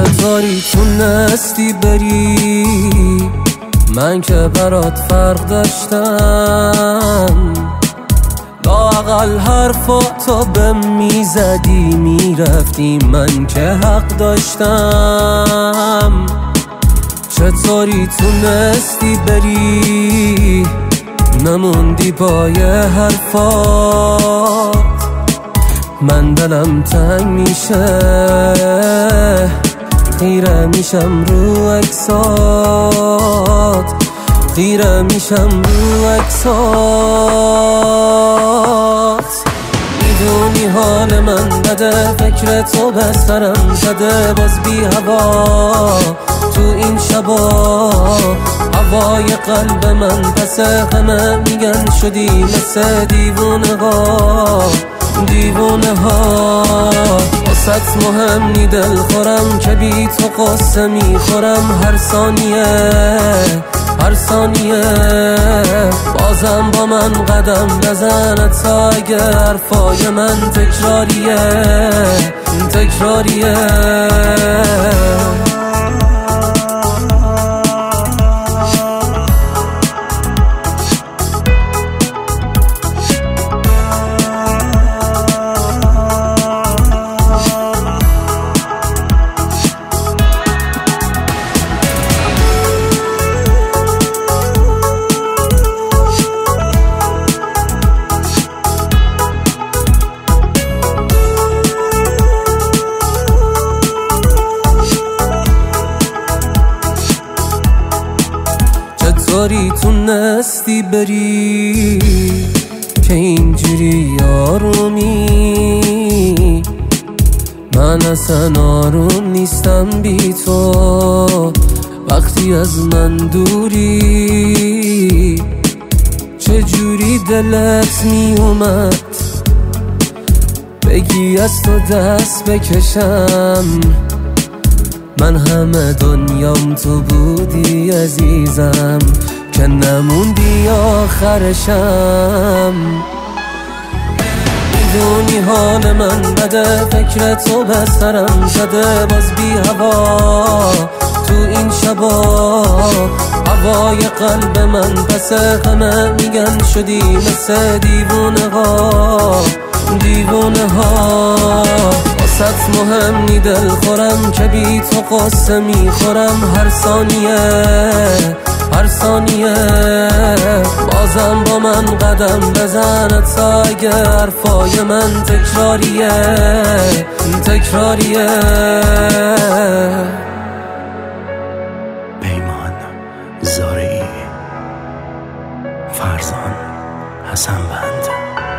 چطوری تونستی بری؟ من که برات فرق داشتم، لااقل حرفاتو به میزدی میرفتی، من که حق داشتم. چطوری تونستی بری؟ نموندی با یه حرفات، من دلم تنگ میشه، خیره میشم رو عکسات، خیره میشم رو عکسات. میدونی حال من بده، فکر تو به سرم زده، باز بی هوا تو این شبا، هوای قلب من پس همه میگن شدی مثل دیوونه ها، دیوونه ها. واسط مهم نی دل خورم که بی تو قصه میخورم، هر ثانیه هر ثانیه. بازم با من قدم بزن تا اگه حرفای من تکراریه، تکراریه. چطوری تونستی بری که اینجوری آرومی؟ من اصلا آروم نیستم بی تو، وقتی از من دوری. چجوری دلت می اومد بگی از تو دست بکشم؟ من همه دنیام تو بودی عزیزم، که نموندی آخرشم. میدونی حال من بده، فکر تو به سرم زده، باز بی هوا تو این شبا، هوای قلب من پس همه میگن شدی مثل دیوونه ها، دیوونه ها. واسط مهم نی دل خورم که بی تو قصه میخورم، هر ثانیه هر ثانیه. بازم با من قدم بزن تا اگه حرفای من تکراریه، تکراریه. پیمان زارعی، فرزان حسن بند.